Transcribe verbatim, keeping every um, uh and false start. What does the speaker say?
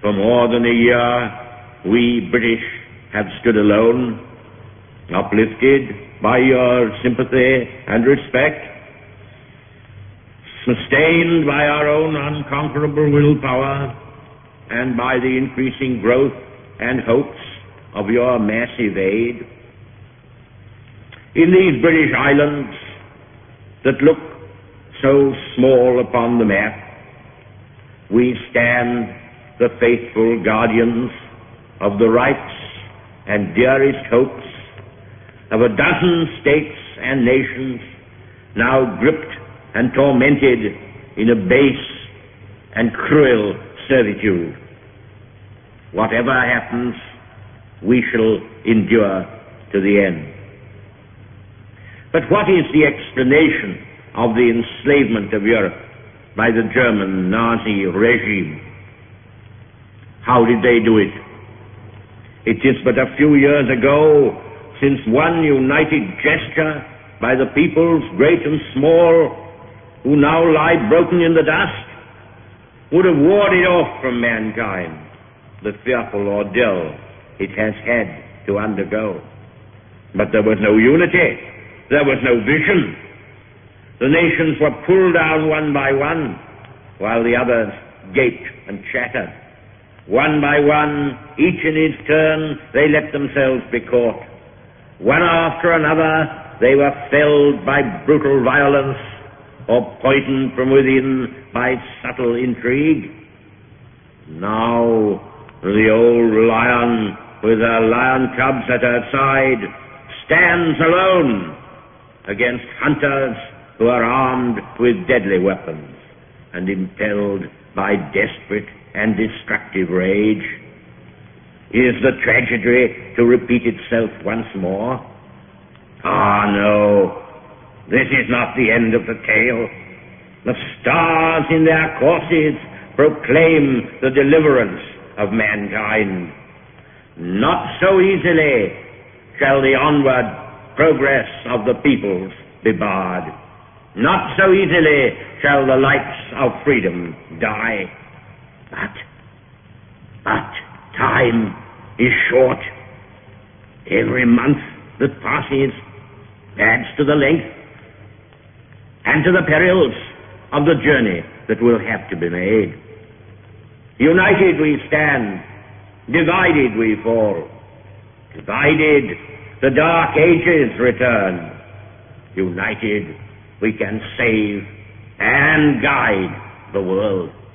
For more than a year, we British have stood alone, uplifted by your sympathy and respect, sustained by our own unconquerable willpower and by the increasing growth and hopes of your massive aid. In these British islands that look so small upon the map, we stand the faithful guardians of the rights and dearest hopes of a dozen states and nations now gripped and tormented in a base and cruel servitude. Whatever happens, we shall endure to the end. But what is the explanation of the enslavement of Europe by the German Nazi regime? How did they do it? It is but a few years ago since one united gesture by the peoples, great and small, who now lie broken in the dust, would have warded off from mankind the fearful ordeal it has had to undergo. But there was no unity. There was no vision. The nations were pulled down one by one, while the others gaped and chattered. One by one, each in his turn, they let themselves be caught. One after another, they were felled by brutal violence or poisoned from within by subtle intrigue. Now, the old lion, with her lion cubs at her side, stands alone against hunters who are armed with deadly weapons and impelled by desperate and destructive rage. Is the tragedy to repeat itself once more? Ah, no. This is not the end of the tale. The stars in their courses proclaim the deliverance of mankind. Not so easily shall the onward progress of the peoples be barred. Not so easily shall the lights of freedom die. But, but time is short. Every month that passes adds to the length and to the perils of the journey that will have to be made. United we stand, divided we fall. Divided, the dark ages return. United, we can save and guide the world.